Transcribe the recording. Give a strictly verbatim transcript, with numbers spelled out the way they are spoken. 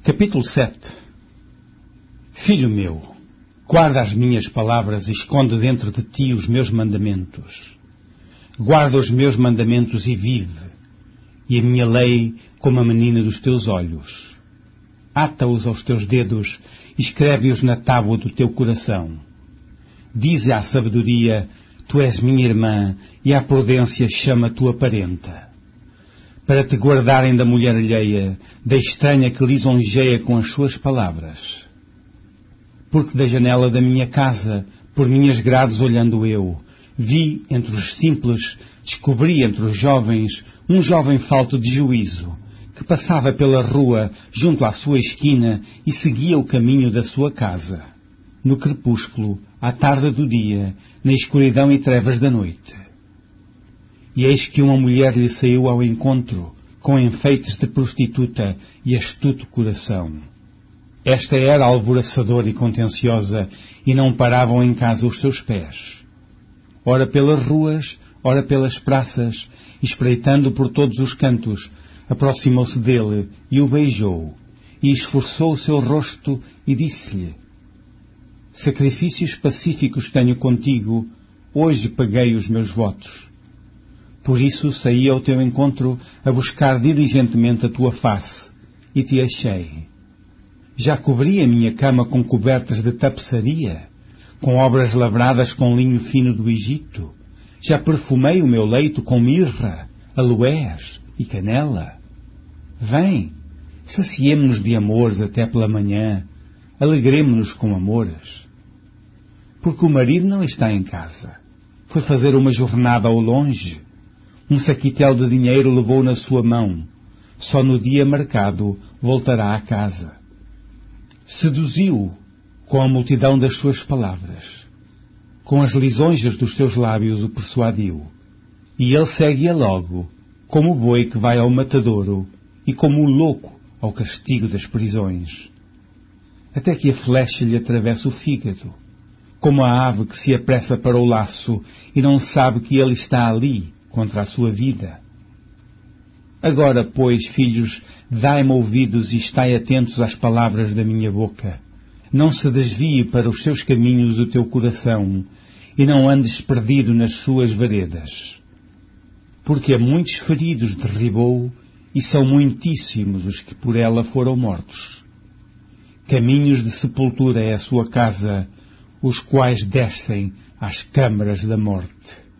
Capítulo sete. Filho meu, guarda as minhas palavras e esconde dentro de ti os meus mandamentos. Guarda os meus mandamentos e vive, e a minha lei como a menina dos teus olhos. Ata-os aos teus dedos e escreve-os na tábua do teu coração. Dize à sabedoria, tu és minha irmã, e à prudência chama tua parenta. Para te guardarem da mulher alheia, da estranha que lisonjeia com as suas palavras. Porque da janela da minha casa, por minhas grades olhando eu, vi entre os simples, descobri entre os jovens, um jovem falto de juízo, que passava pela rua junto à sua esquina e seguia o caminho da sua casa, no crepúsculo, à tarde do dia, na escuridão e trevas da noite. E eis que uma mulher lhe saiu ao encontro, com enfeites de prostituta e astuto coração. Esta era alvoroçadora e contenciosa, e não paravam em casa os seus pés. Ora pelas ruas, ora pelas praças, espreitando por todos os cantos, aproximou-se dele e o beijou, e esforçou o seu rosto e disse-lhe, sacrifícios pacíficos tenho contigo, hoje paguei os meus votos. Por isso saí ao teu encontro a buscar diligentemente a tua face, e te achei. Já cobri a minha cama com cobertas de tapeçaria, com obras lavradas com linho fino do Egito. Já perfumei o meu leito com mirra, aloés e canela. Vem, saciemo-nos de amores até pela manhã, alegremo-nos com amores. Porque o marido não está em casa. Foi fazer uma jornada ao longe. Um saquitel de dinheiro levou na sua mão. Só no dia marcado voltará à casa. Seduziu com a multidão das suas palavras. Com as lisonjas dos seus lábios o persuadiu. E ele segue-a logo, como o boi que vai ao matadouro e como o louco ao castigo das prisões. Até que a flecha lhe atravessa o fígado, como a ave que se apressa para o laço e não sabe que ele está ali, contra a sua vida. Agora, pois, filhos, dai-me ouvidos e estai atentos às palavras da minha boca. Não se desvie para os seus caminhos o teu coração, e não andes perdido nas suas veredas. Porque a muitos feridos derribou, e são muitíssimos os que por ela foram mortos. Caminhos de sepultura é a sua casa, os quais descem às câmaras da morte.